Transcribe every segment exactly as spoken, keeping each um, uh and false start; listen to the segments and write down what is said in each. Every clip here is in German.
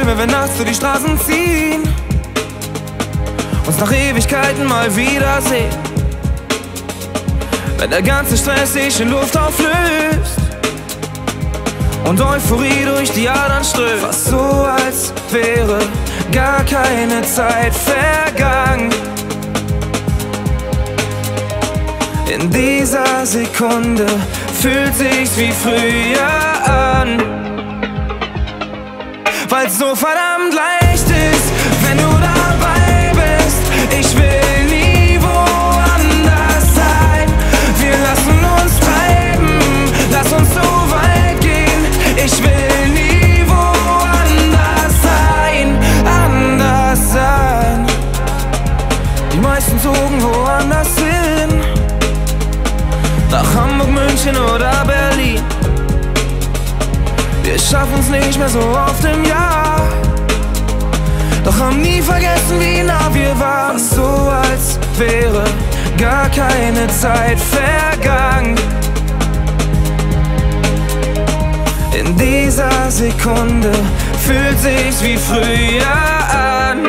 Träume, wenn nachts durch die Straßen ziehen, uns nach Ewigkeiten mal wiedersehen. Wenn der ganze Stress sich in Luft auflöst und Euphorie durch die Adern strömt. Fast so, als wäre gar keine Zeit vergangen. In dieser Sekunde fühlt sich's wie früher an, weil's so verdammt leicht ist, wenn du dabei bist. Ich will nie woanders sein. Wir lassen uns treiben, lass uns so weit gehen. Ich will nie woanders sein, anders sein. Die meisten zogen woanders hin, nach Hamburg, München oder Berlin. Wir schaffen's nicht mehr so oft im Jahr, doch haben nie vergessen, wie nah wir waren. Fast so, als wäre gar keine Zeit vergangen. In dieser Sekunde fühlt sich's wie früher an,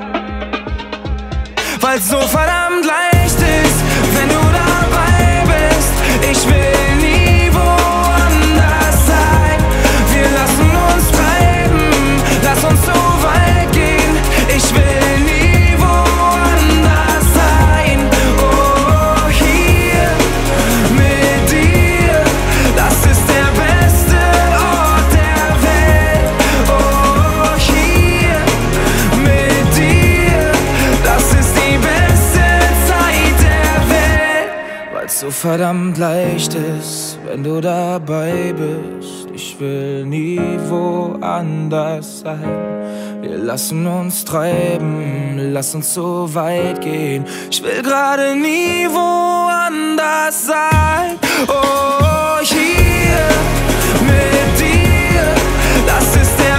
weil's so verdammt leicht ist, wenn du dabei bist. Ich will nie woanders sein. Wir lassen uns treiben, lass uns so weit gehen. Ich will nie woanders sein. Oh, hier mit dir, das ist der beste Ort der Welt. Oh, hier mit dir, das ist die beste Zeit der Welt. Weil's so verdammt leicht ist, wenn du dabei bist. Ich will nie woanders sein. Wir lassen uns treiben, lass uns so weit gehen. Ich will gerade nie woanders sein. Oh, hier mit dir, das ist der